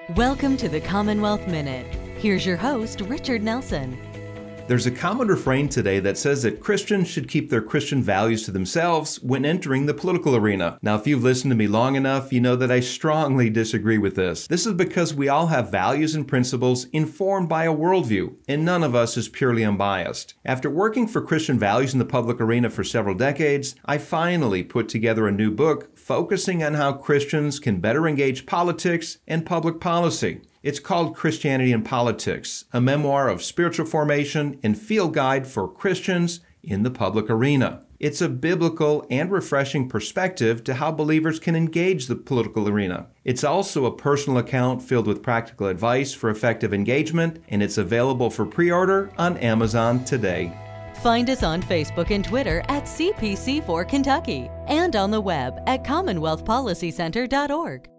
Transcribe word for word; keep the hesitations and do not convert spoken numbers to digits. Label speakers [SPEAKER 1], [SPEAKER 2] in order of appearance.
[SPEAKER 1] Welcome to the Commonwealth Minute. Here's your host, Richard Nelson.
[SPEAKER 2] There's a common refrain today that says that Christians should keep their Christian values to themselves when entering the political arena. Now, if you've listened to me long enough, you know that I strongly disagree with this. This is because we all have values and principles informed by a worldview, and none of us is purely unbiased. After working for Christian values in the public arena for several decades, I finally put together a new book focusing on how Christians can better engage politics and public policy. It's called Christianity and Politics, a memoir of spiritual formation and field guide for Christians in the public arena. It's a biblical and refreshing perspective to how believers can engage the political arena. It's also a personal account filled with practical advice for effective engagement, and it's available for pre-order on Amazon today.
[SPEAKER 1] Find us on Facebook and Twitter at C P C four Kentucky and on the web at commonwealth policy center dot org.